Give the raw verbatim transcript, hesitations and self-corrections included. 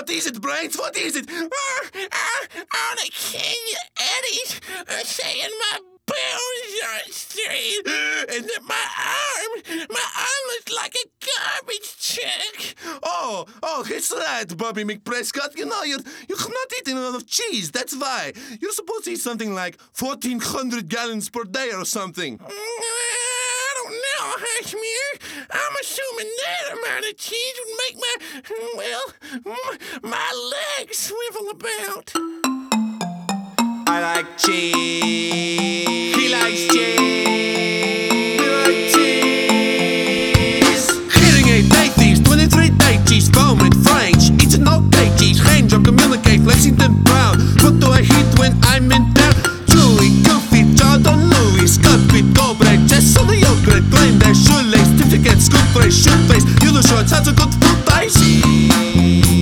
What is it, Brains? What is it? Uh, uh, all the King Eddies are saying my bones are straight, and that my arm, my arm looks like a garbage truck. Oh, oh, it's right, Bobby McPrescott. You know, you're, you're not eating enough cheese. That's why. You're supposed to eat something like fourteen hundred gallons per day or something. I don't know, Hashmir. I'm assuming that amount of cheese would make my, well, my legs swivel about. I like cheese. He likes cheese. We like cheese. Hearing aid eighties, twenty-three day cheese, foam and French. It's an okay cheese. Geen Job, communicate, Lexington Brown. What do I eat when I'm in town? Chewy, goofy, Jordan Lewis, Scuffy, Dobre, Jess on the yogurt, claim their shoelace, certificate, scoop face, shoot face, yellow shorts, has a good food ice.